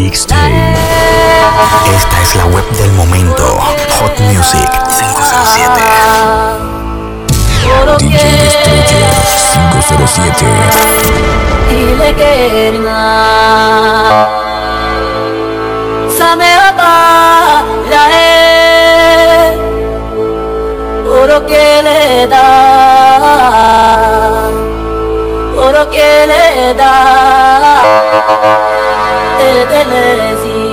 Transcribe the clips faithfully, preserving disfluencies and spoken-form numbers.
Mixtape. Esta es la web del momento. Hot Music cinco cero siete. D J Destroyer cinco cero siete. Ile kerna Sameata lae Oro que le da Oro que le da Te telesi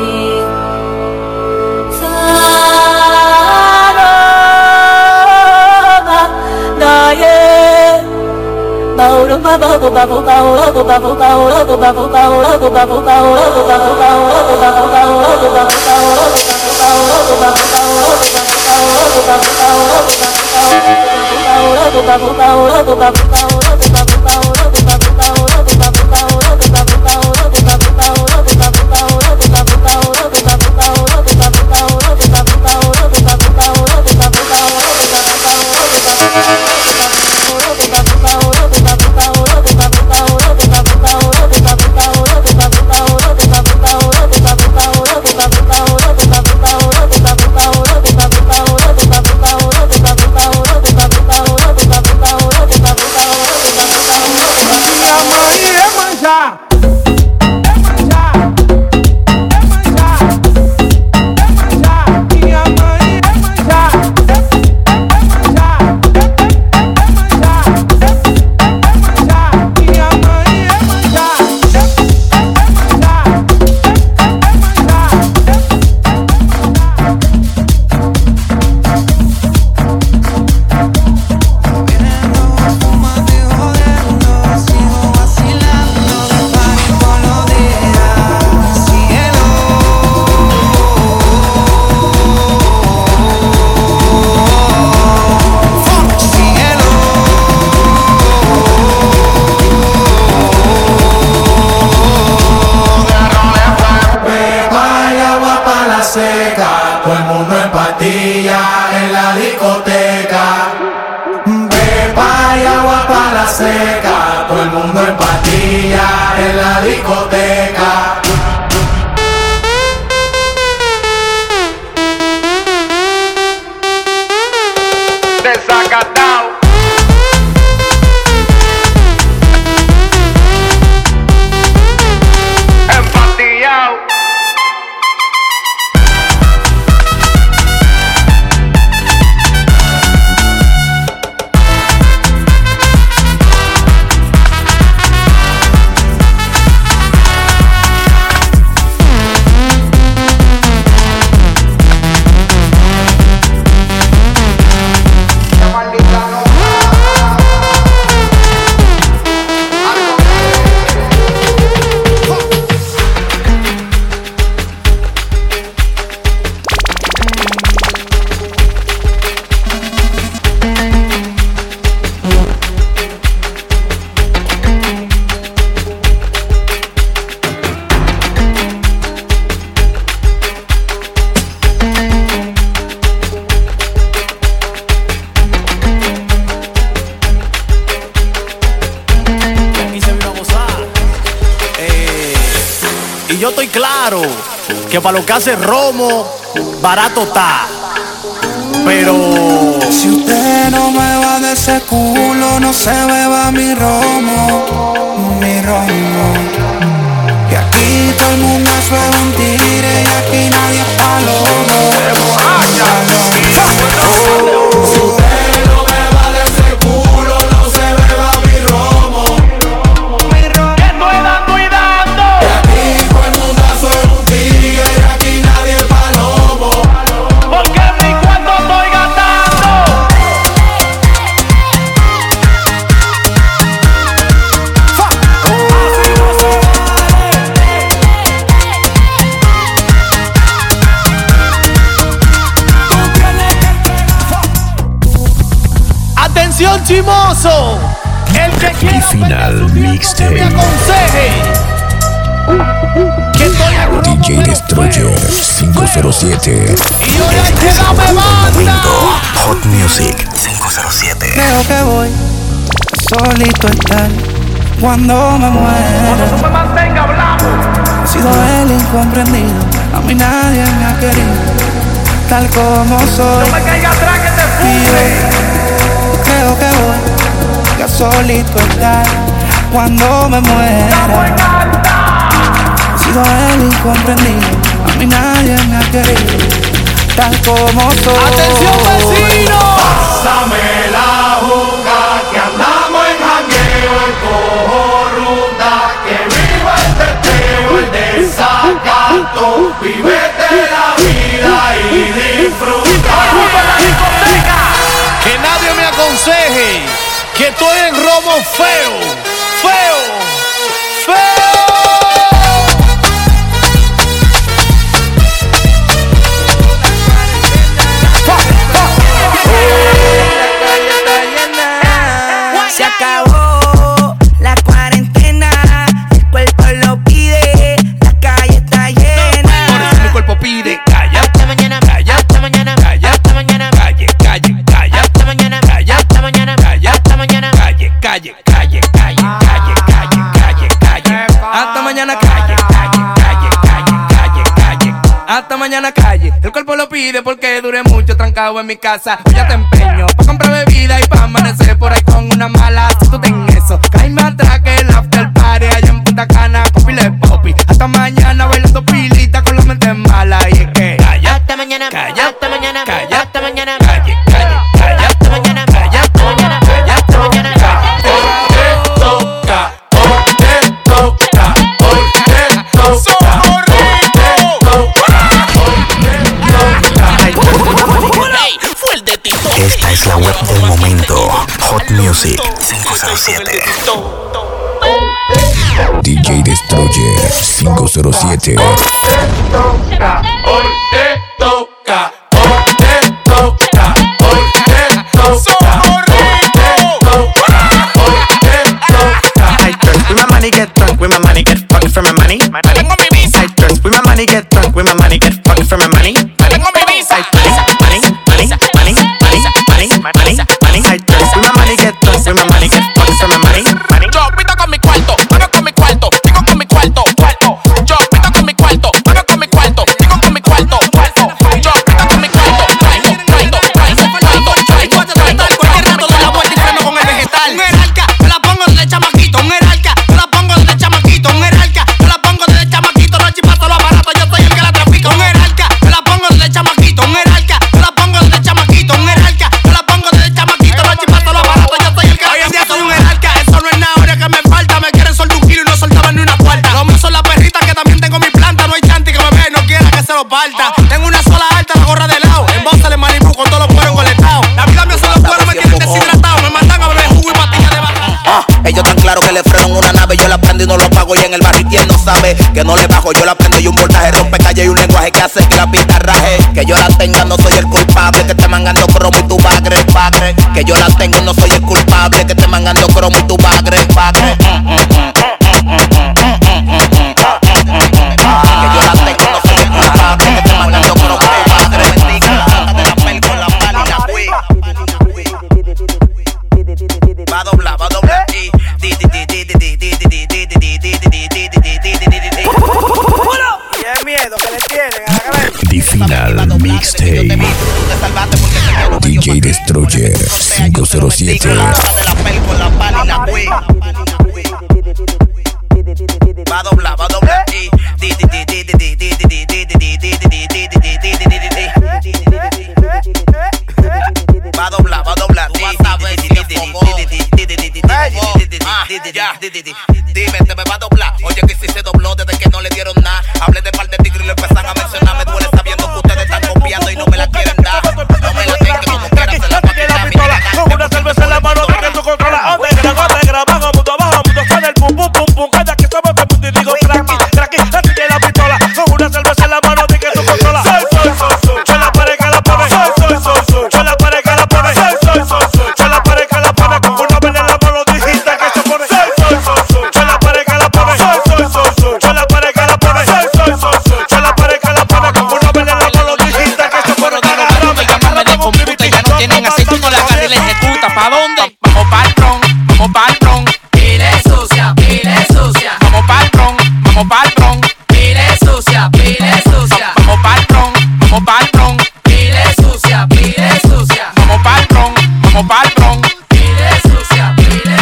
Sarova Naye Bauru babu babu babu babu babu babu babu babu babu Todo el mundo en patilla en la discoteca. Pepa y agua para la seca. Todo el mundo en patilla en la discoteca. Desacatao. Empatillao. Yo estoy claro que para lo que hace Romo, barato está. Pero si usted no me va de ese culo, no se beba mi romo, mi romo. Y aquí todo el mundo suena un tigre y aquí nadie es palomo. Si usted no me va de ese culo, no se beba mi romo. que estoy dando y dando. Y aquí todo el mundo suena un tigre y aquí nadie es palomo. Porque ni cuando estoy gastando. Atención chimoso, el que quiera final mixtape. que me aconseje que estoy D J Destroyer cinco cero siete. y ahora hay que darme banda. Hot Music cinco cero siete. Creo que voy solito a estar cuando me muera. Cuando tú me mantenga hablando. He sido el incomprendido, a mí nadie me ha querido tal como soy. No me caiga atrás que te fume. Creo que voy ya solito estar cuando me muera. He sido el incomprendido, a mí nadie me ha querido tal como soy. ¡Atención, vecino! Pásame la juca que andamos en jangueo, el cojo ruta, que viva el teteo, el desacato, vívete la vida y disfruta. Que nadie me aconseje que estoy en romo feo, feo, feo. Se acabó la cuarentena, el cuerpo lo pide, la calle está llena. Por eso mi cuerpo pide calla, hasta mañana, calla, hasta mañana, calla, hasta mañana, calle, calle, calla, hasta mañana, calla, hasta mañana, calla, hasta mañana, calle, calle, calle, calle, calle, calle, calle, calle, hasta mañana, calle, calle, calle, calle, calle, calle, hasta mañana, calle. El cuerpo lo pide porque duré mucho trancado en mi casa. Ya te empeño pa' comprar bebida y pa' amanecer por ahí con una mala. Si tú ten eso, caíme atrás que el after party allá en Punta Cana con pile de popi. Hasta mañana bailando pilita con la mente mala. Y es que calla, hasta mañana, calla, hasta mañana, calla, hasta mañana, calle, calle, calla, hasta mañana, calla, hasta mañana, calla, hasta mañana, calla. Hoy te toca, hoy te toca, hoy te toca, hoy te toca, hoy Fue el de Tito. Esta es la web del momento. Hot Music cinco cero siete. D J Destroyer cinco cero siete. hoy te toca, hoy te toca, hoy te toca, hoy te toca, hoy te toca. I dress with my money, get drunk with my money, get fucked for my money. Tengo mi visa, I dress with my money, get drunk with my money, get fucked for my money. tengo mi visa. Money, money, money, money, money, money, money, money. I dress with my money, get drunk with my money, get fucked for my money. Money. Yo pito con mi cuarto, pago con mi cuarto, digo con mi cuarto, cuarto. Yo pito con mi cuarto, pago con mi cuarto, digo con mi cuarto, cuarto. Yo pito con mi cuarto, cuarto, cuarto, cuarto, cuarto, cuarto, cuarto. Cualquier rato doy la vuelta y freno con el vegetal. Un heralca, me la pongo desde chamaquito. Un heralca, me la pongo desde chamaquito. Un heralca, me la pongo desde chamaquito. Los chipatos, los aparatos, yo soy el que la trafica. Un heralca, me la pongo desde chamaquito. Un heralca, me la pongo desde chamaquito. Un heralca, me la pongo desde chamaquito. Los chipatos, los aparatos, yo soy el que la trafica. Hoy en día soy un heralca, eso no es nada ahora que me falta. Me quieren soltar un kilo y no soltaban ni una cuarta. Los míos son las perritas que también tengo mi planta. No hay chanti que me vea y no quiera que se lo parta. Tengo una sola alta, la gorra de lado. En voz le Malibu con todos los cueros engoletados. La vida mía son los cueros, me tienen deshidratado. Me mandan a beber jugo y pastillas de baja. Ah, ellos tan claro que le frenan una nave. Yo la prendo y no lo pago. Y en el barrio quien no sabe que no le bajo. Yo la prendo y un voltaje rompe calle y un lenguaje que hace que la pista raje. Que yo la tenga, no soy el culpable. Que te mangando cromo y tu bagre, bagre. Que yo la tengo, no soy el culpable. Que te mangando cromo y tu bagre, bagre. Que yo la tengo, no soy el culpable. Que te mangando cromo y tu bagre. De la pel con la pala y la fui. Va a doblar, va a doblar. The Final Mixtape. D J Destroyer cinco cero siete. De la pel con la pala y la fui. Va a doblar, va a doblar. Va a doblar, va a doblar. Tú vas a ver si te enfocó. Dime, te me va a doblar. Oye, que si se dobló desde que no le dieron nada. Hablé de par de tigres y lo empiezan a mencionar. Me duele sabiendo que ustedes están copiando y no me la quieren dar. No me la den, que como quieran se la paquetan. La pistola con una cerveza en la mano, de que tú controlas. Otegra, otegra, bajo, mundo abajo, mundo con el pum, pum, pum, pum. Cada que somos de mundo y digo tranqui, tranqui. Así que la pistola con una cerveza en la mano, de que tú controlas. Soy, soy, soy, soy. Yo la pared que la pone. Soy, soy, soy, soy. Yo la pared que la pone. Soy, soy, soy, soy. Yo la pared que la pone. Con una vela en la mano, dijiste que se pone. Soy, soy, soy, soy. Yo la pared que la pone. Soy, soy, soy, soy. Yo la pared que la pone.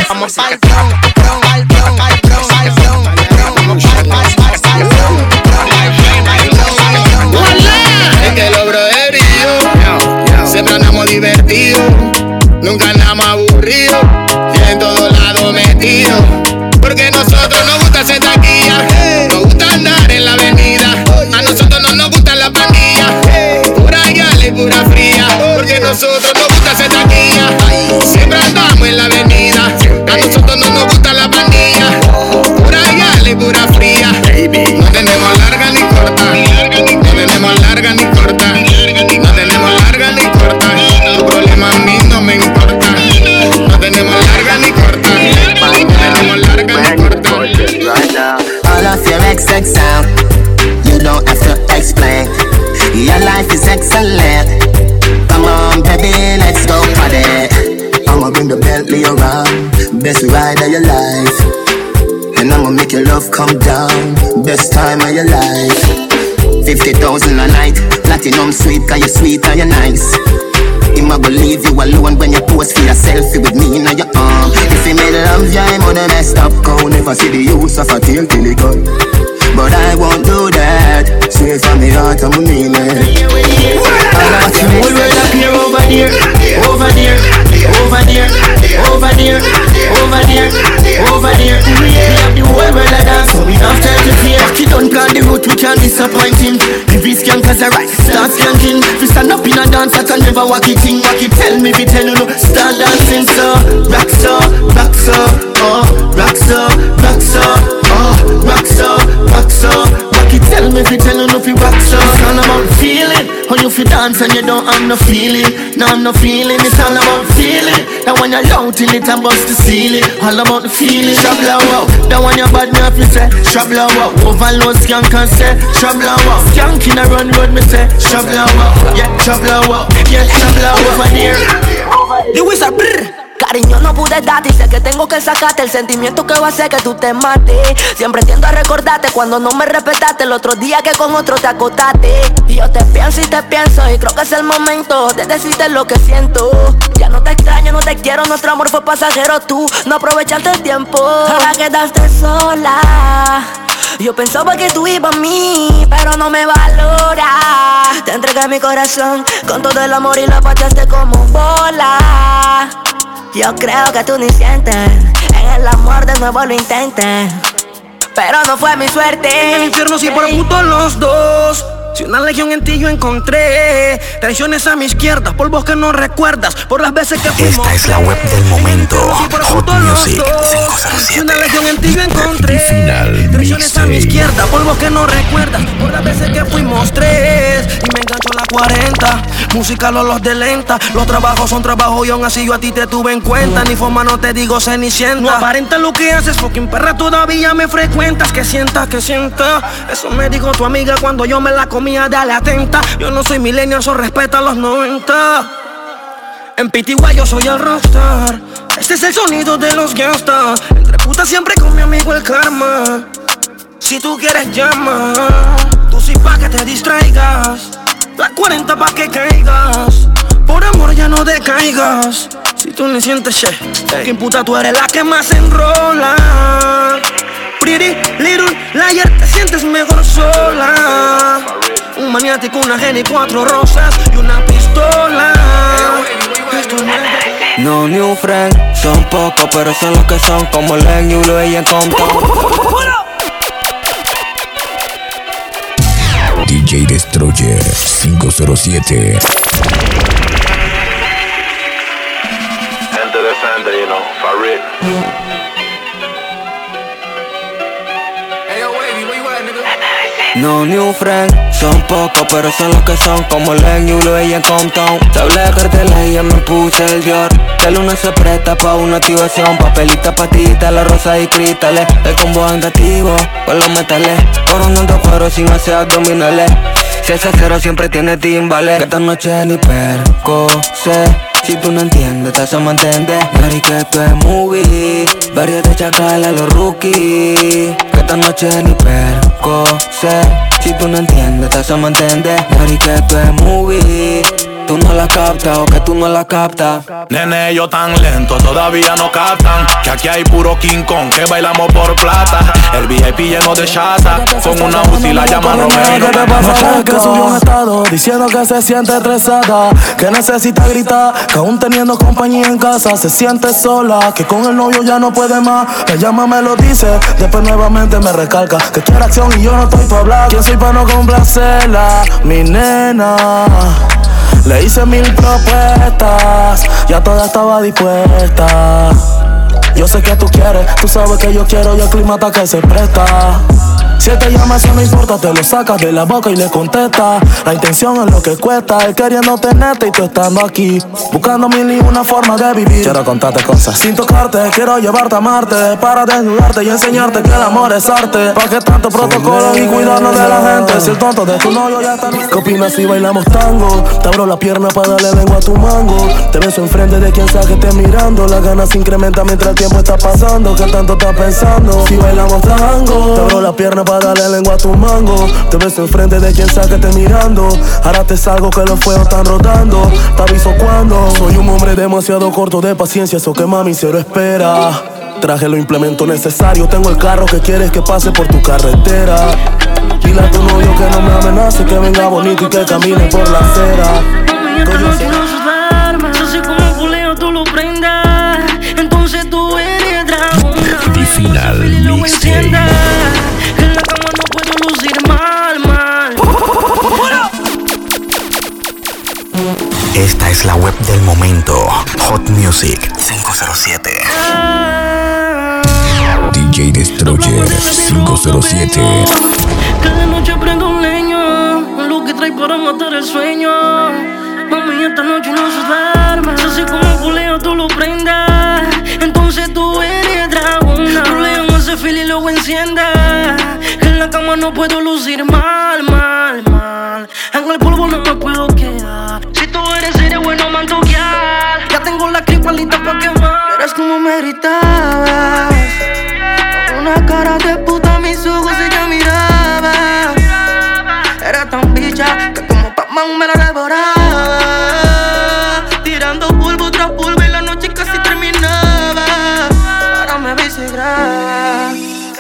Vamos pa'l bron, bron, pa'l bron, pa'l bron, pa'l bron, bron. Vamos pa'l, pa'l, pa'l, pa'l bron, bron, pa'l bron, pa'l bron, pa'l bron. Es que logro de brillo, siempre andamos divertidos, nunca andamos aburridos, y en todos lados metidos. Porque nosotros nos gusta hacer taquilla, nos gusta andar en la avenida. A nosotros no nos gusta la pandilla, pura gala y pura fría. Porque nosotros nos gusta hacer taquilla, siempre andamos en la avenida. A nosotros no nos gusta la pandilla, pura gala y pura fría. No tenemos larga ni corta, no tenemos larga ni corta, no tenemos larga ni corta. Tu problema a mí no me importa. No tenemos larga ni corta, no tenemos larga ni corta. All of your X X sound, you don't have to explain. Your life is excellent. Come on, baby, let's go party. I'ma bring the Bentley around, best ride of your life. And I'ma make your love come down, best time of your life. Fifty thousand a night, platinum sweet, cause you're sweet and you're nice. Him a go leave you alone when you pose for your selfie with me in your arm. If he made love you, I'm on a messed up cow. Never see the use of a tail till he gone. But I won't do that. Straight from the heart, I'm a mean it. I got you whole world up here over there, over there, over there, over there, over there, over there. We have the whole world a dance, so we have time to fear. He don't plan the route, we can't disappoint him. If he skank as a right, start skanking. If he stand up in a dance, I can never walk it in. Walk it, tell me if he tell you no. Start dancing, so rock so, rock so, oh, rock so, rock so, oh, rock so, rock so. Rock it, tell me if you tell you no, if you rock so. It's all about feeling. When you feel dance and you don't have no feeling, no have no feeling. It's all about feeling. That when you're loud till it and bust the ceiling. All about the feeling. Shabla wow. That when you're bad, me have to say shabla wow. Overload skank and say shabla wow. Skank in a run road, me say shabla wow. Yeah, shabla wow. Yeah, shabla wow. Over there. The wizard brr. Cariño, no pude darte y sé que tengo que sacarte el sentimiento que va a hacer que tú te mates. Siempre tiendo a recordarte cuando no me respetaste el otro día que con otro te acostaste. Y yo te pienso y te pienso y creo que es el momento de decirte lo que siento. Ya no te extraño, no te quiero, nuestro amor fue pasajero. Tú no aprovechaste el tiempo, ahora quedaste sola. Yo pensaba que tú ibas a mí, pero no me valora. Te entregué mi corazón con todo el amor y lo pateaste como bola. Yo creo que tú ni sientes, en el amor de nuevo lo intentes, pero no fue mi suerte. En el infierno sí por puto los dos. Si una legión en ti yo encontré, traiciones a mi izquierda, polvos que no recuerdas, por las veces que fuimos. Esta es la web del momento, Hot Music cinco cero siete. Si una legión en ti yo encontré, traiciones a mi izquierda, polvos que no recuerdas, por las veces que fuimos tres. Y me engancho a la cuarenta, música los de lenta. Los trabajos son trabajos y aún así yo a ti te tuve en cuenta. Ni forma no te digo cenicienta. No aparenta lo que haces, fucking perra, todavía me frecuentas. Que sientas, que sienta. Eso me dijo tu amiga cuando yo me la comí. Dale atenta, yo no soy millennial, so respeta los noventa. En P T Y yo soy el rockstar. Este es el sonido de los gangsters. Entre putas siempre con mi amigo el karma. Si tú quieres llama, tú sí pa' que te distraigas. La cuarenta pa' que caigas. Por amor ya no decaigas. Si tú ni sientes che, que puta tú eres la que más enrola. Pretty little liar, te sientes mejor sola. Un maniático, una genia y cuatro rosas y una pistola. Esto no es... No new friend, son pocos pero son los que son. Como Len, Yulo y en Compton. D J Destroyer cinco cero siete. Enter the center, you know, Farid. No new friend, son pocos pero son los que son. Como Len, Yulo y en Compton. Te hablé de carteles y ya me puse el Dior. Que luna se presta pa' una activación. Papelita, pastillita, la rosa y cristales. El combo andativo con los metales. Coronando cuero sin hacer abdominales. Si ese cero siempre tiene timbales. Que esta noche ni perco sé. Si tú no entiendes, te hace mantender. Mary, que esto es movie. Varios de chacal a los rookies. Que esta noche ni perco sé. Si tú no entiendes, te hace mantender. Mary, que esto es movie. tú no la captas o que tú no la captas. Nene, yo tan lento, todavía no captan que aquí hay puro King Kong, que bailamos por plata. El V I P lleno de chata, con una Uzi la llaman Romeo. ¿Qué te pasa? Que subió un estado diciendo que se siente estresada, que necesita gritar, que aún teniendo compañía en casa se siente sola, que con el novio ya no puede más. Me llama, me lo dice, después nuevamente me recalca que quiere acción y yo no estoy pa' hablar. ¿Quién soy pa' no complacerla? Mi nena. Le hice mil propuestas, ya toda estaba dispuesta. Yo sé que tú quieres, tú sabes que yo quiero y el clima está que se presta. Si él te llama, eso no importa, te lo sacas de la boca y le contesta. La intención es lo que cuesta, él queriendo tenerte y tú estando aquí, buscando mil y una forma de vivir. Quiero contarte cosas sin tocarte, quiero llevarte a Marte, para desnudarte y enseñarte que el amor es arte. ¿Pa' qué tanto protocolo y cuidarnos de la gente? Si el tonto de tu novio ya está. ¿Qué opinas si bailamos tango? Te abro la pierna para darle lengua a tu mango. Te beso enfrente de quien sea que esté mirando. Las ganas se incrementan mientras el tiempo está pasando. ¿Qué tanto estás pensando? Si bailamos tango, te abro la pierna para darle lengua a tu mango. Te beso enfrente de quien sea que esté mirando. Ahora te salgo que los fuegos están rodando. Te aviso cuando. Soy un hombre demasiado corto de paciencia, eso que mami cero espera. Traje los implementos necesarios, tengo el carro que quieres que pase por tu carretera. Dile a tu novio que no me amenace, que venga bonito y que camine por la acera. Mami, esta noche no se duerma, yo sé como un culeo tú lo prendas. Entonces tú eres dragona. The Final Mixtape. En la cama no puedo lucir mal, mal. Esta es la web del momento. Hot Music cinco cero siete. D J Destroyer cinco cero siete. Cada noche prendo un leño, lo que trae para matar el sueño. Mami, esta noche no se duerma, yo sé como un culeo tú lo prendas. Entonces tú eres dragona. Roleo ese fil y luego encienda. Que en la cama no puedo lucir mal, mal, mal. En el polvo no me puedo quedar. Si tú eres eres bueno mantoquear. Ya tengo la cripa lista pa' quemar. Eres como me gritabas, con una cara de puta mis ojos ella miraba. Era tan bicha que como Pac-Man me la devoraba. Tirando polvo tras polvo y la noche casi terminaba. Ahora me ves y graba.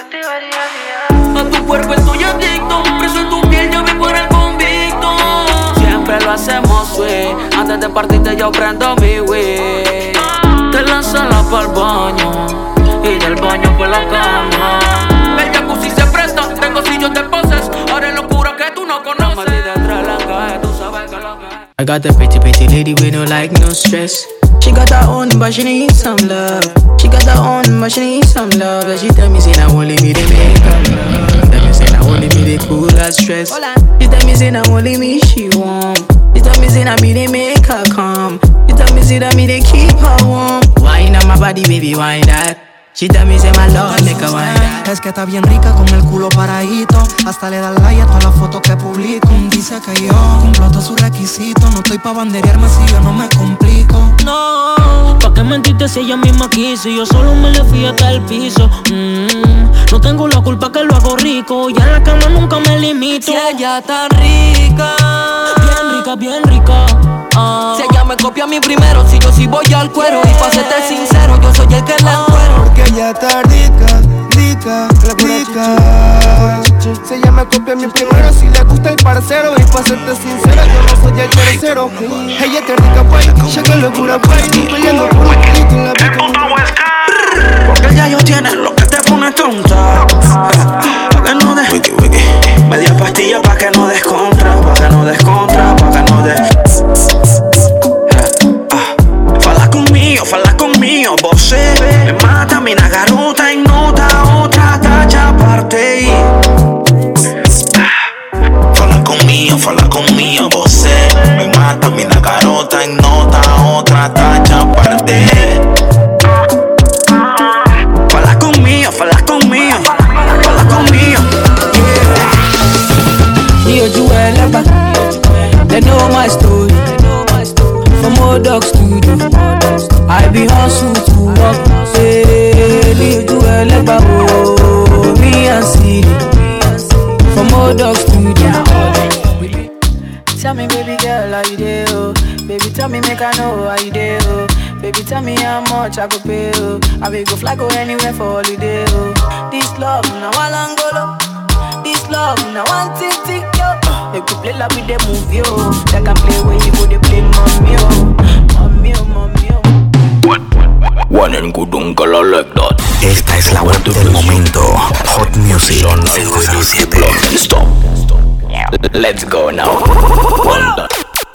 A tu cuerpo estoy adicto, preso en tu piel yo vivo en el convicto. Siempre lo hacemos, güey. Antes de partirte yo prendo mi weed. Te lanzala pa'l baño y del baño por la cama. El jacuzzi se presta, tengo sillos de poses. Ahora es locura que tú no conoces. La maldita detrás la cae, tú sabes que lo que. I got a pretty, pretty lady with no like, no stress. She got her own, but she need some love. She got her own, but she need some love. And she tell me, say, now only me they make her love. Tell me, say, now only me they cool her stress. She tell me, say, now only me she want. She tell me, say, now me they make her calm. She tell me, say, that me they keep her warm. Wine on my body, baby, wine that. She tell me, say, my love, make her wine that. Es que está bien rica con el culo paradito. Hasta le da like a todas las fotos que publico. Dice que yo cumplo todos sus requisitos. No estoy pa' banderearme si yo no me complico. No, pa' qué mentirte si ella misma quiso. Yo solo me le fui hasta el piso. mm, No tengo la culpa que lo hago rico. Ya en la cama nunca me limito. Si ella está rica, bien rica, bien rica. ah. Si ella me copia a mí primero, si yo sí voy al cuero. Y pa' serte sincero, yo soy el que la encuero. Porque ella está rica, rica, rica. Si ella me copia a mí primero, si le gusta el parcero. Y pa' serte sincero, yo no soy el tercero. Ella está rica, pues, ya que locura, pues. Peleando por un poquito en la pica. Porque ya yo tiene lo que te pone tonta. Pa' que no des wiki, wiki. Media pastilla pa' que no des contra. Pa' que no des contra, pa' que no des. Fala conmigo, fala conmigo, você me mata, mina garota en nota, otra tacha aparte. Fala conmigo, fala conmigo, você me mata, mina garota en nota, otra tacha aparte. Fala conmigo, fala conmigo, fala conmigo. Yo, Joel, they know my story. From old dog studio, I be hustle to work. Say, Leo Joel, oh, me and City. From old dog studio. Tell me, baby girl, how you do? Baby, tell me, make I know how you do. Baby, tell me how much I could pay. Oh. I will go fly, go anywhere for holiday. Oh. This love, now I Angolo. This love, now one tick tick yo. They could play like with the movie, yo. They can play when you go, they play mommy, yo. Mommy, oh, mommy, oh. One and good uncle like that. Esta es la web del momento. Hot Music cinco cero siete. Stop. Let's go now. One done.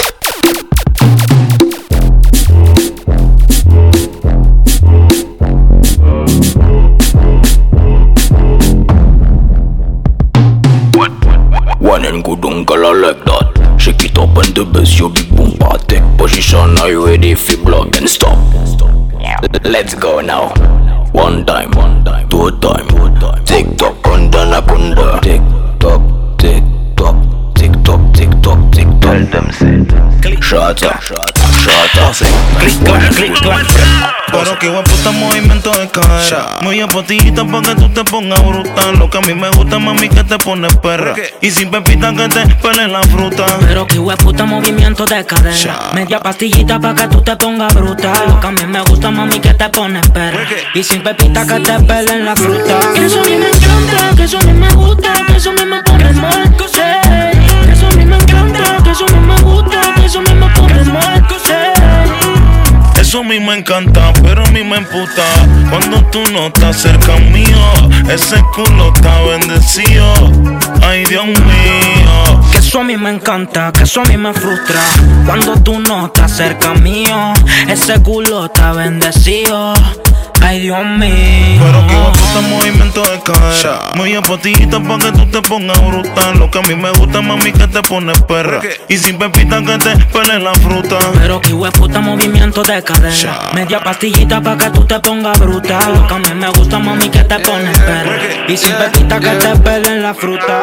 One and good uncle I like that. Shake it up and the bass, your big boom party. Position, are you ready for block and stop? Let's go now. One time, one time, two time, two time. Tick tock, kunda na kunda. Tick tock, tick tock, tick tock, tick tock, tick tock. Tell them say, shut up, shut up, shut up. Click, clack, click, clack. Pero que guaputa movimiento de cadera. Muy apotillita pa' que tú te pongas brutal. Lo que a mí me gusta, mami, que te pones perra. Y sin pepita que te pele la fruta. Pero que hueputa movimiento de cadera. Media pastillita pa' que tú te pongas brutal. Lo que a mí me gusta, mami, que te pones perra. Y sin pepita que te pele la fruta. Que eso a mí me encanta, que eso a mí me gusta, que eso a mí me pone mal. Que eso a mí me encanta, que eso a mí me gusta, que eso a mí me pone mal. Eso a mí me encanta, pero a mí me emputa cuando tú no estás cerca mío. Ese culo está bendecido. Ay, Dios mío. Que eso a mí me encanta, que eso a mí me frustra cuando tú no estás cerca mío. Ese culo está bendecido. Ay, Dios mío. Pero que guaputa movimiento de cadera. Muy apotillita pa' que tú te pongas brutal. Lo que a mí me gusta, mami, que te pones perra. Y sin pepita que te pele la fruta. Pero que hueputa movimiento de cadera. Media pastillita pa' que tú te pongas brutal. Lo que a mí me gusta, mami, que te pones perra. Y sin pepita que te pele la fruta.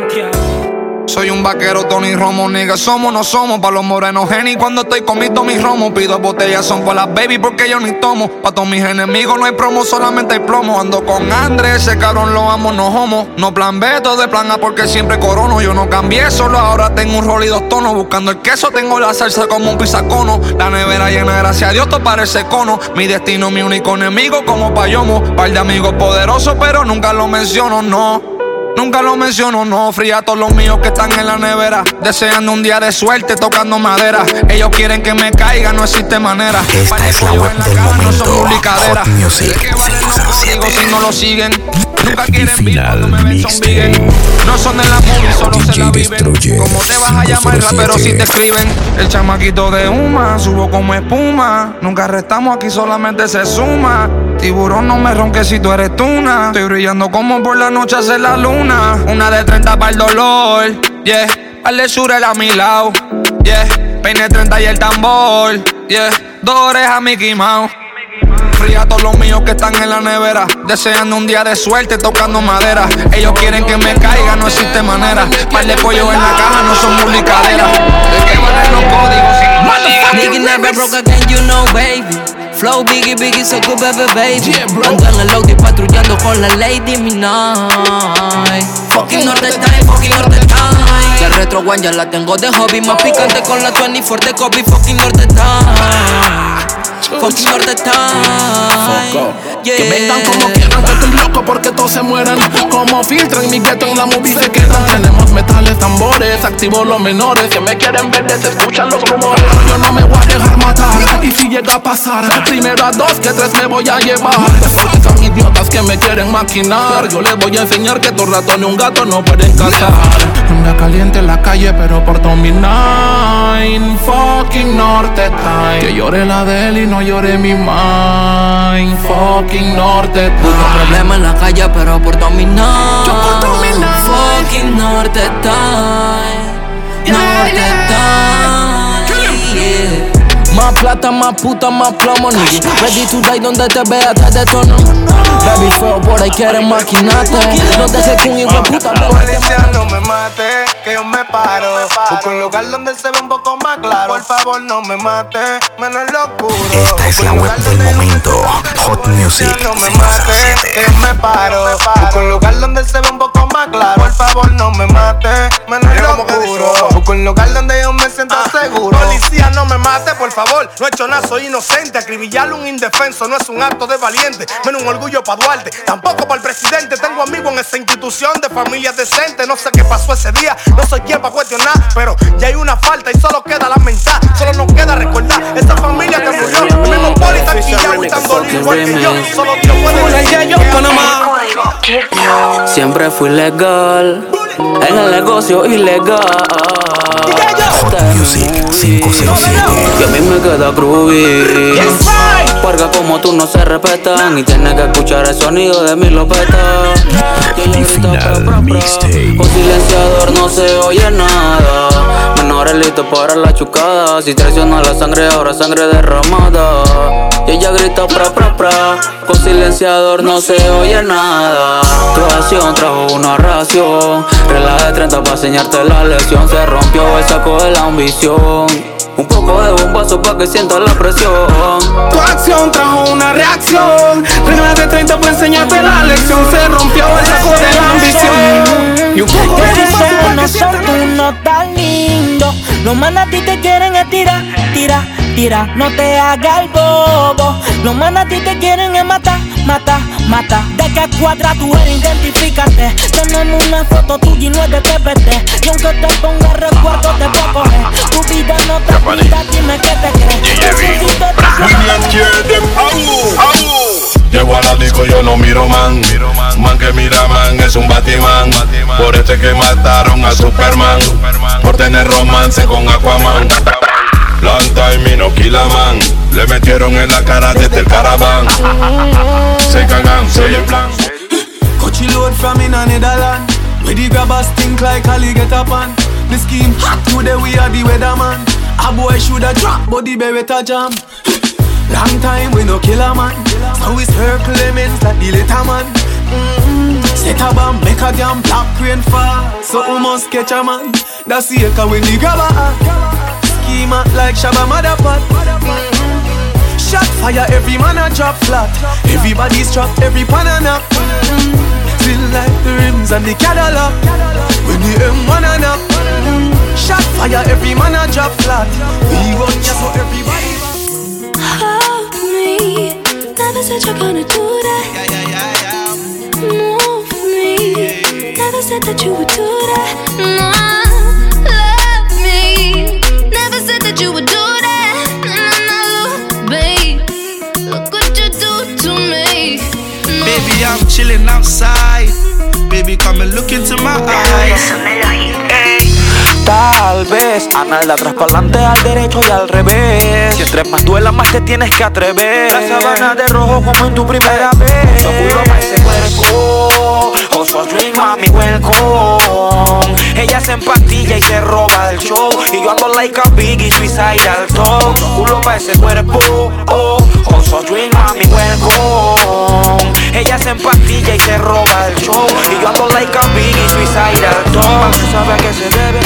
Soy un vaquero, Tony Romo, nigga, somos, no somos pa' los morenos, geni. Cuando estoy con mi Tommy Romo, pido botellas, son pa' las baby porque yo ni tomo. Pa' todos mis enemigos no hay promo, solamente hay plomo. Ando con Andrés, ese cabrón lo amo, no homo. No plan B, todo de plan A porque siempre corono. Yo no cambié, solo ahora tengo un rol y dos tonos. Buscando el queso, tengo la salsa como un pizzacono. La nevera llena, gracias a Dios, todo parece cono. Mi destino, mi único enemigo como Payomo. Par de amigos poderosos, pero nunca lo menciono, no. Nunca lo menciono, no. Fría a todos los míos que están en la nevera, deseando un día de suerte, tocando madera. Ellos quieren que me caiga, no existe manera. Esta es la web del momento. Hot Music cinco cero siete. Si no lo siguen, nunca quieren Final Mixtape. no son de la movie, solo se la viven. ¿Cómo te vas a llamar, rapero, si te escriben? El chamaquito de Uma, subo como espuma. Nunca restamos, aquí solamente se suma. Tiburón, no me ronques si tú eres tuna. Estoy brillando como por la noche hace la luna. Una de treinta para el dolor, yeah. Al de Surel a mi lado, yeah. Peine treinta y el tambor, yeah. Dos orejas Mickey Mouse. Fría a todos los míos que están en la nevera, deseando un día de suerte, tocando madera. Ellos quieren que me caiga, no existe manera. Par de pollo en la caja, no son publicaderas. ¿De qué valen los códigos si no me ligan? Nigga never broke again, you know, baby. Flow biggie, biggie, so good, baby, baby. Ando en el Audi patrullando con la Lady Midnight. Fucking Norte Time, fucking Norte Time. La retro one ya la tengo de hobby. Más picante con la veinticuatro de Kobe. Fucking Norte Time. Fucking Norte Time. Yeah. Que vengan como quieran, que estoy loco porque todos se mueran. Como filtran mi gueto en la movie se quedan. Tenemos metales, tambores, activo los menores. Que me quieren ver, se escuchan los rumores. Yo no me voy a dejar matar. Y si llega a pasar, primero a dos, que tres me voy a llevar. Porque son idiotas que me quieren maquinar. Yo les voy a enseñar que tu ratón y un gato no pueden cazar. Anda caliente en la calle, pero por dominar. Fucking Norte Time. Que llore la de él y no llore mi mind. Fucking Norte Time. Busco problemas en la calle, pero por dominar. Yo por dominar. Fucking Norte Time. Norte Time. Yeah. Más plata, más puta, más plomo, nigga. Ready to die donde te vea, te detono. Baby feo, por ahí quieren maquinarte. No dejes que un hijo de puta me Policía, no me mate, que yo me paro. Busco un lugar donde se ve un poco más claro. Por favor, no me mate, menos lo oscuro. Esta es la web del momento. Hot Music no me cinco cero mate, siete. que yo me paro. Busco un lugar donde se ve un poco más claro. Por favor, no me mate, menos lo oscuro. Busco un lugar donde yo me sienta seguro. Policía, no me mate. mate, por favor. No he hecho nada, soy inocente. Acribillarle un indefenso no es un acto de valiente, menos un orgullo para Duarte, tampoco para el presidente. Tengo amigos en esa institución de familias decentes. No sé qué pasó ese día, no soy quien para cuestionar, pero ya hay una falta y solo queda lamentar. Solo nos queda recordar esa familia que murió. El mismo poli está quillado y tan dolido igual que yo. Solo Dios puede decir que siempre fui legal en el negocio ilegal. Hot Music cinco cero siete. Y a mí me queda groovy. Porque como tú no se respetan y tienes que escuchar el sonido de mi lopeta. Y final mixtape. Con silenciador no se oye nada. Menores listos para la chucada. Si traiciona la sangre, ahora sangre derramada. Y ella grita pra pra pra. Con silenciador no se oye nada. Tu acción trajo una ración. Regla de treinta para enseñarte la lección. Se rompió el saco de la ambición. Un poco de bombazo pa' que sientas la presión. Tu acción trajo una reacción. Regla de treinta para enseñarte la lección. Se rompió el saco de la ambición. Y un poco de bombazo pa' que sientas la tú no tan lindo. Los manas a ti te quieren es tirar, tira, tira. No te hagas el bobo. Los manas a ti te quieren es matar, mata, mata. De que cuadra tú eres, identifícate. Tenemos una foto tuya y no es de T P T. Y aunque te ponga recuerdo te voy a coger. Tu vida no te cuida, dime qué te crees. Llego a la disco, yo no miro man. Man que mira man es un Batman. Por este que mataron a Superman. Por tener romance con Aquaman. Long time y no kill a man. Le metieron en la cara desde el caraván. Se cagan, soy el plan. Coachy load from in a Netherland. Where the grabbers think like Ali get up on. The scheme hot today, we are the weatherman. A boy shoulda drop, but the beretta jam. Long time we no kill a man. So we circle lemons like the little man. Mm-hmm. Set a bomb, make a damn black rain fall. So we must catch a man. That's the echo when the grabber schema like Shabba Motherpot. Mm-hmm. Shot fire, every man a drop flat. Everybody's trapped, every pan a knock. Mm-hmm. Feel like the rims and the Cadillac. When the M one a knock. Mm-hmm. Shot fire, every man a drop flat. We run ya so everybody. Hold me, never said you're gonna do that. Yeah, yeah, yeah, yeah. Move me, never said that you would do that. No, love me, never said that you would do that. No, no, babe, look what you do to me. No. Baby, I'm chilling outside. Baby, come and look into my eyes. Tal vez, anal atrás pa'lante, al derecho y al revés. Si entre más duela, más te tienes que atrever. La sabana de rojo como en tu primera vez. Seguro pa' ese cuerpo. Also drink, mami, welcome. Ella se empastilla y se roba el show. Y yo ando like a Biggie, suicidal talk. Culo pa' ese cuerpo. Oh, also drink, mami, welcome. Ella se empastilla y se roba el show. Y yo ando like a Biggie, suicidal talk. ¿Tú sabes a qué se debe?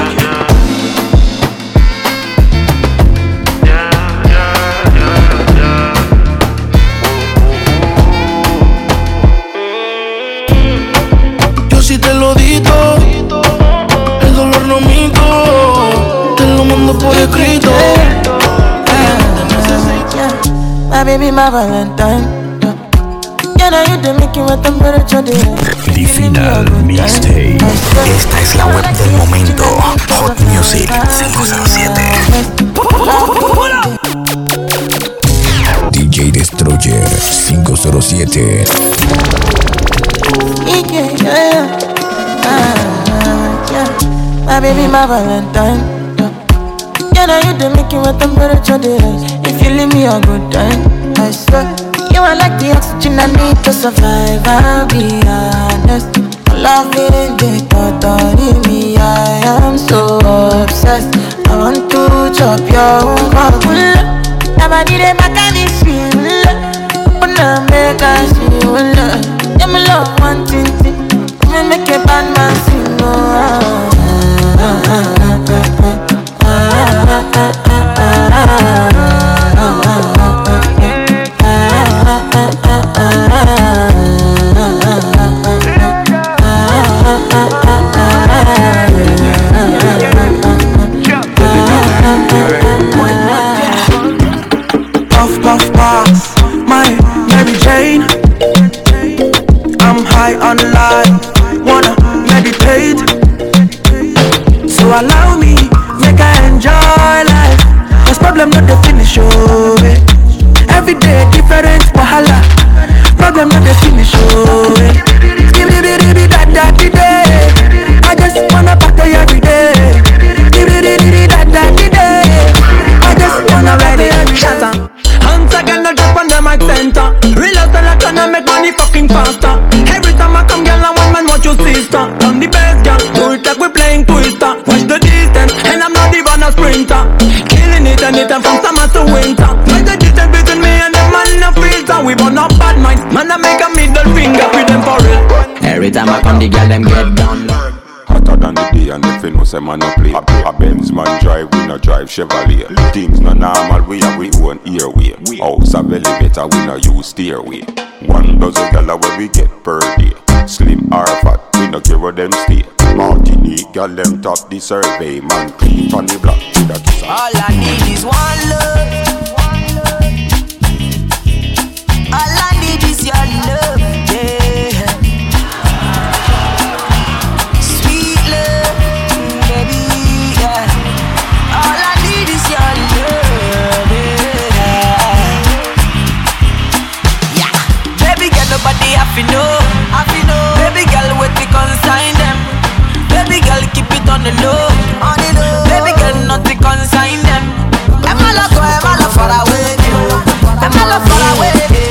Yo sí te lo digo, el dolor no minto, te lo mando por escrito. My baby, my Valentine. The Final Mixtape. Esta es la web del momento. Hot Music cinco cero siete. D J Destroyer cinco cero siete. Yeah, yeah. Ah, yeah. My baby, my Valentine. Yeah, now you the make you a temperature rise. If you leave me a good time, I swear. You are like the oxygen I need to survive, I'll be honest. Loving the thought of me, I am so obsessed. I want to chop your own bubble. Nobody dey make me feel. But now make us feel. Yeah, me love one thing, me make a bad man sing. Oh, ah, ah, ah, ah, ah, ah, ah, ah, ah, ah. high on life, wanna meditate. So allow me, make I enjoy life. Cause problem not the finish, oh eh. Every day different wahala. Problem not the finish, oh eh. Give me the the that that the day. I just wanna party every day. Give me the the that that the day. I just wanna party every day. Hands again, no drop on the mic center. Real out and I can make money fucking faster. Every time I come, girl, I want man watch your sister. I'm the best girl, do it like we playing Twister. Watch the distance, and I'm not even a sprinter. Killing it anytime from summer to winter. Watch the distance between me and the man in the filter. We burn up bad minds, man I make a middle finger with them for real. Every time I come, the girl them get down. Hotter than the day and if you know say man a play. A, a Benz man drive, we no drive Chevrolet. Things no normal, we have we own airway. House a elevator, we no use stairway. One dozen gala where we get per day. Slim or fat, we no care where them stay. Martinique, gal them top the survey. Man clean on the block with a kiss. All I need is one love. All I need is your love, yeah. Sweet love, baby, yeah. All I need is your love, yeah. Yeah, baby girl, nobody have to know, have to know. Baby girl, wait to consign them. Baby girl, keep it on the low, on the low. Baby girl, not to consign them. I'm all up, I'm all up far away. I'm all up far away.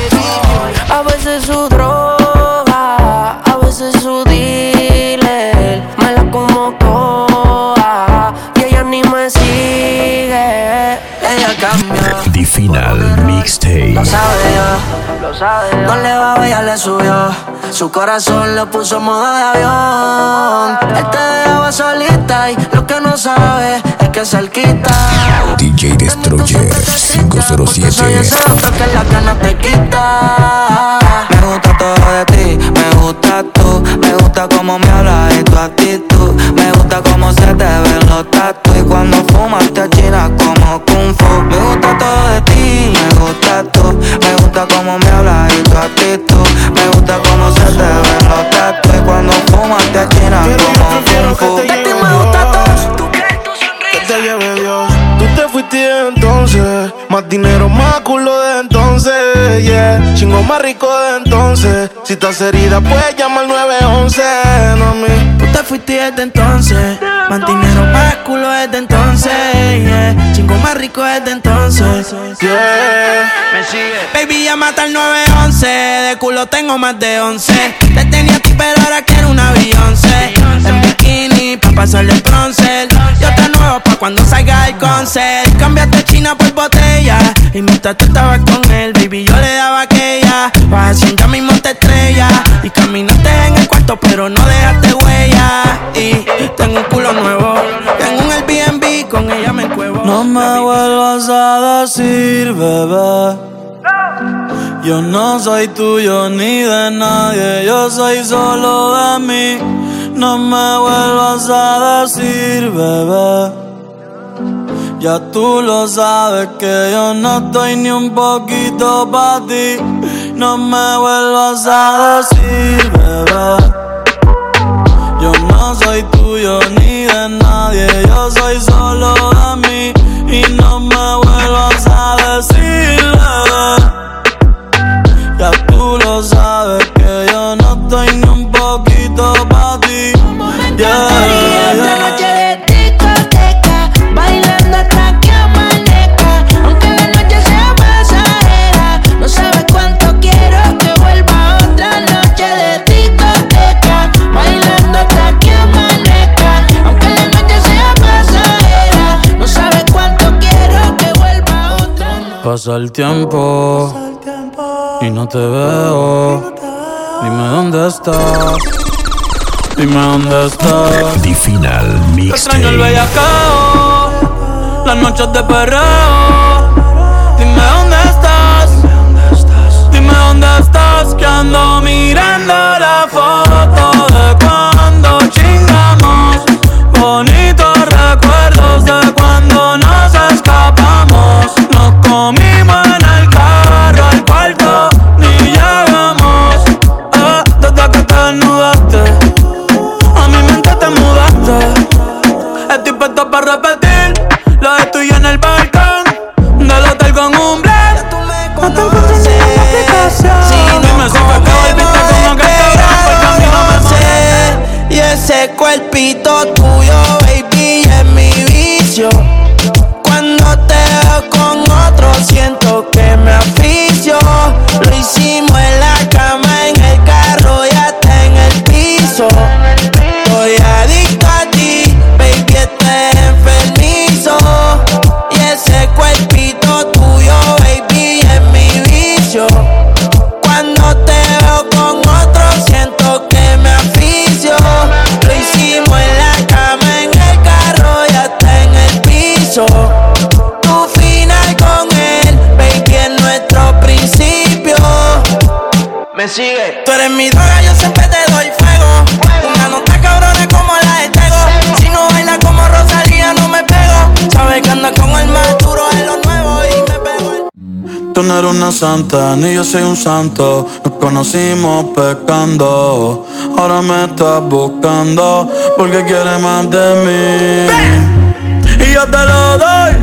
A veces su droga, a veces su dealer, me la como toda y ella ni me sigue. Ella cambia. The Final Mixtape. Lo sabe yo, lo sabe yo. No le va, ella le subió. Su corazón lo puso en modo de avión. Él te dejaba solita y lo que no sabe es que cerquita D J Destroyer cinco cero siete. soy ese otro que la que no te quita. Me gusta todo de ti, me gusta tú. Me gusta cómo me hablas y tu actitud. Me gusta cómo se te ven los tatuajes. Y cuando fumas te achinas como Kung Fu. Me gusta todo de ti, me gusta tú. Me gusta cómo me hablas y tu actitud. Me gusta cómo se te ven los tatuajes. Y cuando fumas te achinas como Kung Fu. De ti me gusta todo. Que te lleve Dios. Tú te fuiste entonces. Más dinero, más culo de entonces, yeah. Chingo más rico de entonces. Si estás herida, puedes llamar nueve once, no a mí. Tú te fuiste desde entonces. Más dinero, más culo desde entonces, yeah. Chingo más rico desde entonces, yeah. Me sigue. Baby, llámate al nueve once. De culo tengo más de once. Te tenía a ti, pero ahora quiero una Beyoncé. En bikini, pa' pasarle el bronce. Yo te nuevo pa' cuando salga el concert. Cambiaste China por botella. Y mientras tú estabas con él, baby, yo le daba aquella. Vas haciendo ya mismo te estrella. Y caminaste en el cuarto, pero no dejaste huella. Y tengo un culo nuevo. Tengo un Airbnb, con ella me cuevo. No me vuelvas a decir, bebé. Yo no soy tuyo ni de nadie. Yo soy solo de mí. No me vuelvas a decir, bebé. Ya tú lo sabes que yo no estoy ni un poquito pa' ti. No me vuelvas a decir, bebé. Yo no soy tuyo ni de nadie. Yo soy solo de mí. Y no me vuelvas a decir, bebé. Ya tú lo sabes que yo no estoy ni un poquito pa' ti. Yeah, yeah. Pasa el tiempo y no te veo. Dime dónde estás. Dime dónde estás. The Final Mixtape. Extraño el bellacao, las noches de perreo. Dime dónde estás. Dime dónde estás. Que ando mirando la foto de cuando chingamos. Bonitos recuerdos de cuando nos escapamos. Nos comimos en el carro, al cuarto ni llegamos. Eh, desde que te ese cuerpito tuyo, baby, es mi vicio. Cuando te veo con otro siento que me asfixio. Lo hicimos en la cama, en el carro y hasta en el piso. Estoy adicto a ti, baby, estás enfermizo. Y ese cuerpito tuyo, baby, es mi vicio. Cuando te veo con otro siento que me asfixio. Lo hicimos en la cama, en el carro y hasta en el piso. Tu final con él, baby, es nuestro principio. Me sigue. Tú eres mi droga, yo siempre te doy fuego. Una nota cabrona como la de Tego. Si no baila como Rosalía no me pego. Sabes que anda con el más duro en lo nuevo y me pego. Tú no eres una santa, ni yo soy un santo. Nos conocimos pecando. Ahora me estás buscando porque quieres más de mí. Y yo te lo doy.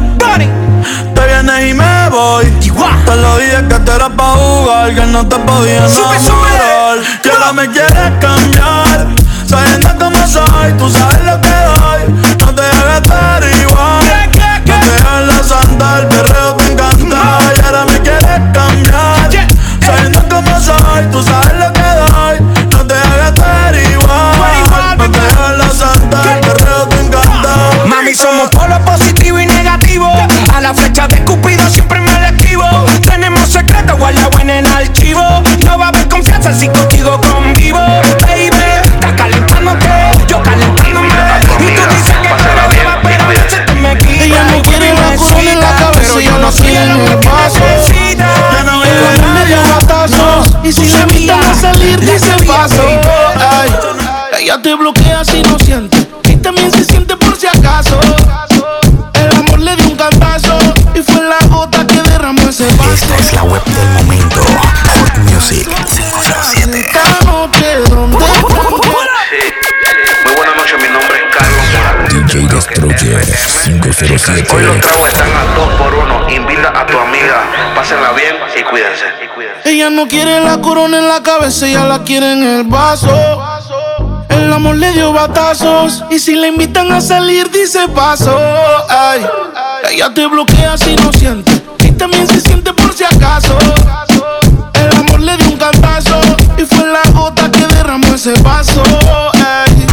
Te vienes y me voy. Te lo dije que te era pa' jugar, que no te podía enamorar. Y ahora me quieres cambiar, sabiendo cómo soy. Tú sabes lo que doy. No te hagas estar igual. No te hagas la santa, el perreo te encanta. Y ahora me quieres cambiar, sabiendo cómo soy. Tú sabes lo que doy. No te hagas estar igual. No te hagas la santa, el perreo te encanta. Mami, somos polo positivo y negativo. A la flecha de Cupido siempre me la esquivo. Tenemos secretos guardados en el archivo. No va a haber confianza si contigo convivo. Baby, estás calentándote, yo calentándome. Y tú dices que te lo llevas, pero a veces te me quita. Ella no quiere la corona en la cabeza, yo no quiero en el vaso. Ya no el amor me dio batazos. Y si le invitan a salir, dice paso. Ay, ella te bloquea si no siente. Y también se siente por si acaso. El amor le dio un cantazo y fue la gota que derramó ese vaso. Esta es la web del momento. Hot Music cinco cero siete. Esta noche, ¿dónde Sí. Muy buenas noches, mi nombre es Carlos Morales. D J Destroyer cinco cero siete. Hoy los tragos están a dos por uno. Invita a tu amiga, pásenla bien y cuídense. Ella no quiere la corona en la cabeza, ella la quiere en el vaso. El amor le dio batazos y si le invitan a salir dice paso. Ay, ella te bloquea si no siente y también se siente por si acaso. El amor le dio un cantazo y fue la gota que derramó ese vaso. Ay,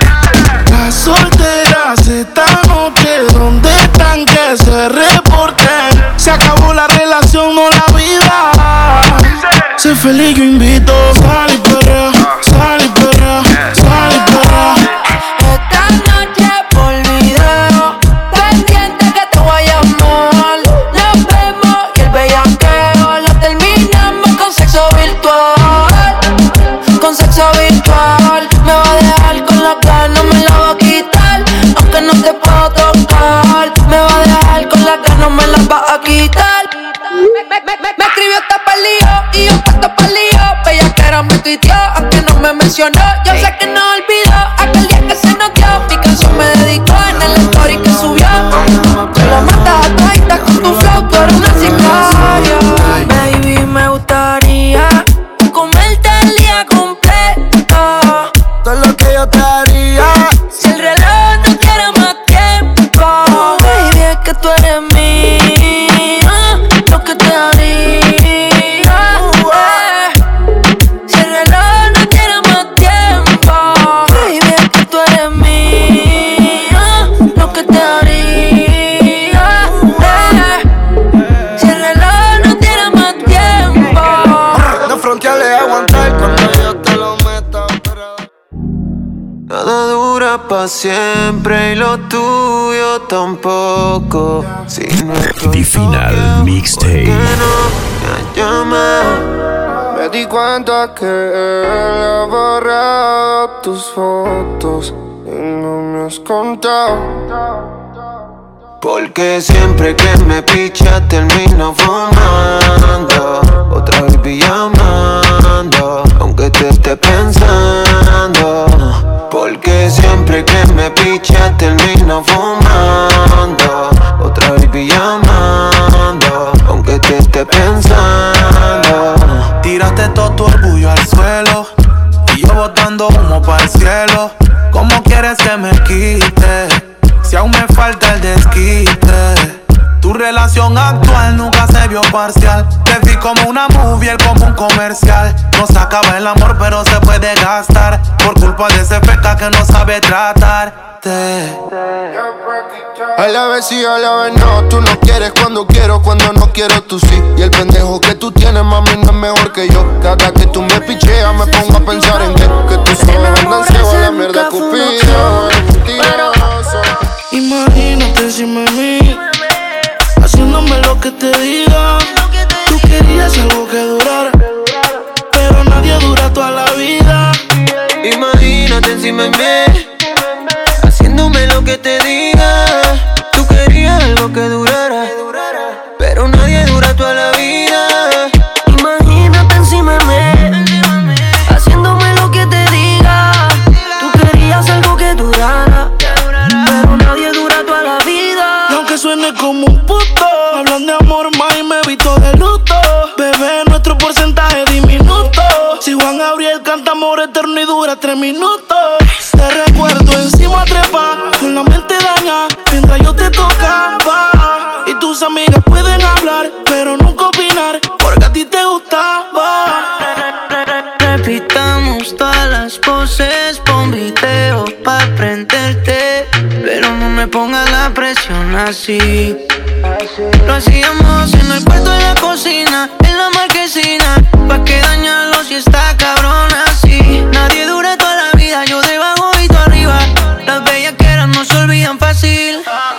las solteras esta noche, ¿dónde están? Que se reporten. Se acabó la relación, no la vida. Sé feliz, yo invito. Sal y perrea, sal y perrea, sal y perrea. Esta noche por video, pendiente que te voy a llamar. Nos vemos y el bellaqueo lo terminamos con sexo virtual. Con sexo virtual. Me va a dejar con la gana, me la va a quitar. Aunque no te puedo tocar. Me va a dejar con la gana, me la va a quitar. Me, me, me, me escribió esta lío y yo pasto pa' lío. Bella que era me tuiteó, aunque no me mencionó. Yo sé que no olvidó aquel día que se nos dio. Mi canción me dedicó en el story que subió. Te lo matas a toditas con tu flow, tú eres una sicaria. Baby, me gustaría comerte el día completo. Todo lo que yo te haría. Si el reloj no quiere más tiempo. Baby, es que tú eres mía. Lo que te haría. Nada dura pa' siempre y lo tuyo tampoco. Si no The Final Mixtape. me llama. Me di cuenta que él ha borrado tus fotos y no me has contado. Porque siempre que me picha termino fumando. Otra vez llamando, aunque te esté pensando. Porque siempre que me picha termino fumando. Otra vez llamando, aunque te esté pensando. Tiraste todo tu orgullo al suelo y yo botando humo para el cielo. ¿Cómo quieres que me quite? Si aún me falta el desquite. Tu relación actual nunca se vio parcial. Te vi como una movie, él como un comercial. No se acaba el amor, pero se puede gastar por culpa de ese feca que no sabe tratarte. A la vez sí, a la vez no. Tú no quieres cuando quiero, cuando no quiero tú sí. Y el pendejo que tú tienes, mami, no es mejor que yo. Cada que tú me picheas me pongo a pensar en que Que tus ojos andan ciegos, la mierda cupido. Imagínate si me miras haciéndome lo que te diga. Tú querías algo que durara, pero nadie dura toda la vida. Imagínate si me ves haciéndome lo que te diga. Tú querías algo que durara, pero nadie dura toda la vida. Imagínate si me ves haciéndome lo que te diga. Tú querías algo que durara, pero nadie dura toda la vida. Y aunque suene como un puto, hablan de amor más y me he visto de luto. Bebé, nuestro porcentaje diminuto. Si Juan Gabriel canta amor eterno y dura tres minutos. Te recuerdo encima trepa, con la mente daña, mientras yo te tocaba. Y tus amigas pueden hablar, pero nunca opinar, porque a ti te gustaba. Repitamos todas las poses, pon video pa' prenderte, pero no me pongas la presión así. Lo hacíamos en el cuarto de la cocina, en la marquesina, pa' que dañarlo si está cabrón así. Nadie dura toda la vida, yo debajo y tú arriba. Las bellaqueras no se olvidan fácil.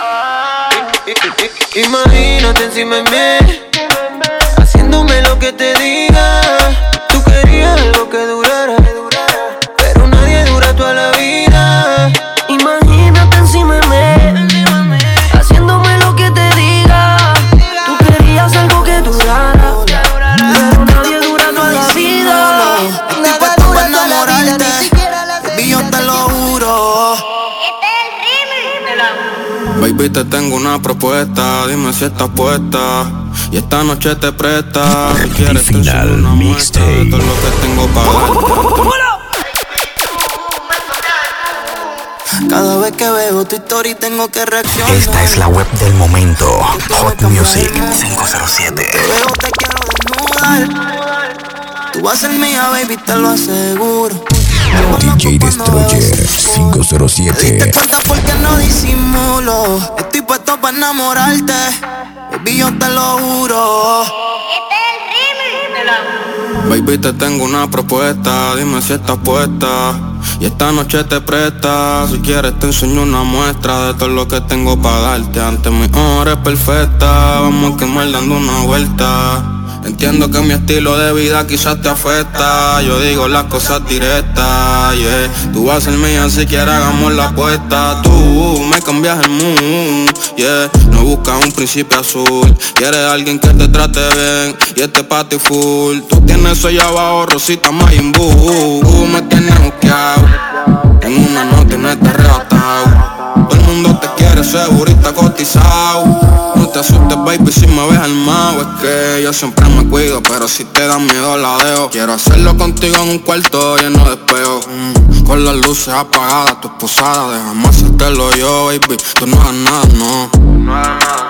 Imagínate si me ves haciéndome lo que te diga. Tú querías algo que durara, pero nadie dura toda la vida. Imagínate si me ves haciéndome lo que te diga. Tú querías algo que durara, pero nadie dura toda la vida. Estoy puesto para enamorarte, baby, yo te lo juro. Baby, te tengo una propuesta, dime si estás puesta. Y esta noche te presta. Si quieres te enseño una muestra de todo lo que tengo para darte. Cada vez que veo tu story tengo que reaccionar. Esta es la web del momento. Hot Music cinco cero siete. Te veo, te quiero desnudar. Tú vas a ser mía, baby, te lo aseguro. D J Destroyer cinco cero siete. Te diste cuenta porque no disimulo. Estoy puesto para enamorarte, baby, yo te lo juro. Baby, te tengo una propuesta, dime si estás puesta. Y esta noche te presta. Si quieres te enseño una muestra de todo lo que tengo para darte. Ante mi hora es perfecta, vamos a quemar dando una vuelta. Entiendo que mi estilo de vida quizás te afecta. Yo digo las cosas directas, yeah. Tú vas a ser mía si quieres hagamos la apuesta. Tú me cambias el mood, yeah. No buscas un príncipe azul, quieres alguien que te trate bien y este pa' ti full. Tú tienes eso allá abajo, Rosita Majin Buu. Me tienes buqueado, en una noche no te arrebatado. Todo el mundo te quiere, segurita cotizado. No te asustes, baby, si me ves armado. Es que yo siempre me cuido, pero si te da miedo la dejo. Quiero hacerlo contigo en un cuarto lleno de espejos, mm, con las luces apagadas, tu esposada. Déjame hacértelo yo, baby, tú no hagas nada, no. No hagas nada.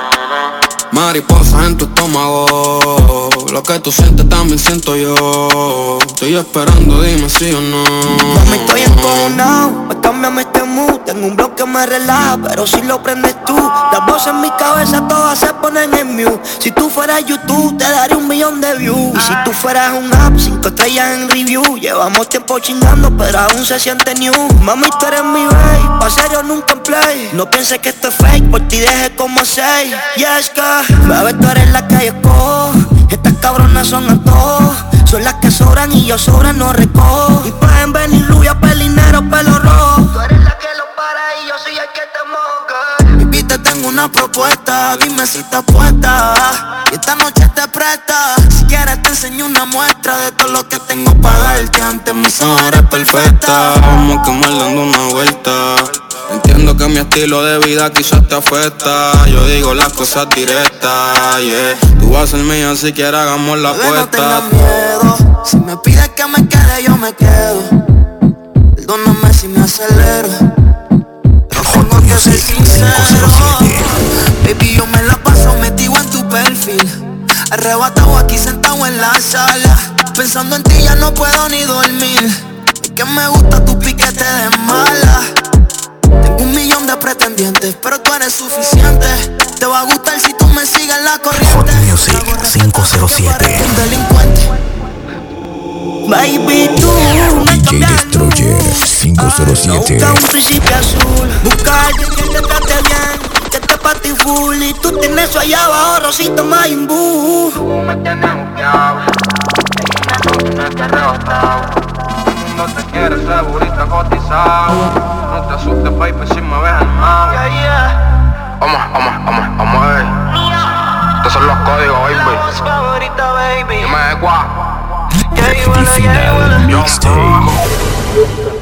Mariposas en tu estómago, lo que tú sientes también siento yo. Estoy esperando, dime sí o no. Mami, estoy encojonado, pues cámbiame este mood. Tengo un blog que me relaja, pero si lo prendes tú. Las voces en mi cabeza todas se ponen en mute. Si tú fueras YouTube, te daría un millón de views. Y si tú fueras un app, cinco estrellas en review. Llevamos tiempo chingando, pero aún se siente new. Mami, tú eres mi babe, pa' serio nunca en play. No pienses que esto es fake, por ti dejé como seis. Y es que, bebé, tú eres la que yo escojo. Estas cabronas son a todos, son las que sobran y yo sobran no recojo. Y pueden venir rubia, pelinero, pelo rojo. Tú eres la que lo para y yo soy el que te moja. Baby, te tengo una propuesta, dime si estás puesta. Y esta noche te presta. Si quieres te enseño una muestra de todo lo que tengo para darte. Ante mis ojos eres perfecta. Vamos a quemar dando una vuelta. Entiendo que mi estilo de vida quizás te afecta. Yo digo las cosas directas, yeah. Tú vas a ser mía si quieres hagamos la apuesta. No tengas miedo, si me pides que me quede yo me quedo. Perdóname si me me acelero. Tengo que ser sincero. Baby, yo me la paso metido en tu perfil, arrebatado aquí sentado en la sala. Pensando en ti ya no puedo ni dormir. Es que me gusta tu piquete de mala. Tengo un millón de pretendientes, pero tú eres suficiente. Te va a gustar si tú me sigues en la corriente. Hot Music cinco cero siete. Un delincuente. Baby, tú me D J cambias Destroyer cinco cero siete. Busca un príncipe azul, busca a alguien que te trate bien, que te pati full. Y tú tienes eso allá abajo, Rosita Mayimbu. Tú me tienes buqueado, tú me tienes rebotado. Todo el mundo te quiere, segurita cotizado. No te asustes, baby, si me ves armado. Yeah, yeah. Vamos, vamos, vamos, vamos, baby. Estos son los códigos, baby. Favorita, baby. Dime de cuá. Y final mixtape.